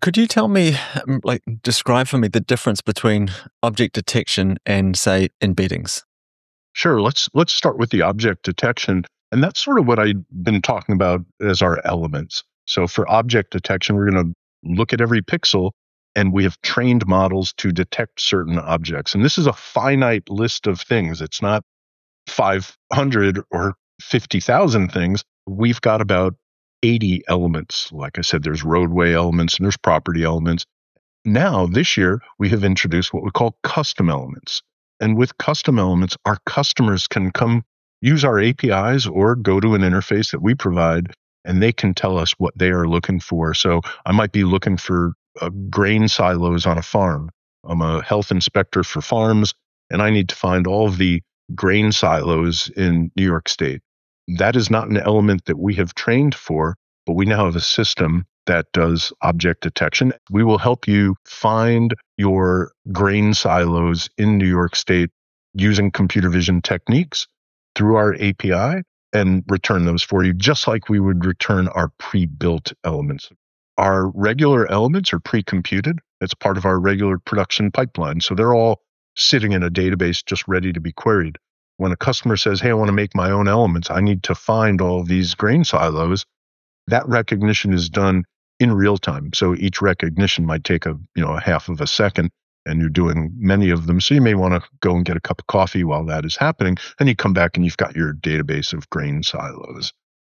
Could you tell me, describe for me the difference between object detection and, say, embeddings? Sure. Let's start with the object detection, and that's sort of what I've been talking about as our elements. So for object detection, we're going to look at every pixel, and we have trained models to detect certain objects. And this is a finite list of things. It's not 500 or 50,000 things. We've got about 80 elements. Like I said, there's roadway elements and there's property elements. Now, this year, we have introduced what we call custom elements. And with custom elements, our customers can come use our APIs or go to an interface that we provide, and they can tell us what they are looking for. So I might be looking for grain silos on a farm. I'm a health inspector for farms, and I need to find all of the grain silos in New York State. That is not an element that we have trained for, but we now have a system that does object detection. We will help you find your grain silos in New York State using computer vision techniques through our API and return those for you, just like we would return our pre-built elements. Our regular elements are pre-computed. It's part of our regular production pipeline. So they're all sitting in a database just ready to be queried. When a customer says, hey, I want to make my own elements, I need to find all of these grain silos, that recognition is done in real time. So each recognition might take a half of a second, and you're doing many of them. So you may want to go and get a cup of coffee while that is happening, and you come back and you've got your database of grain silos.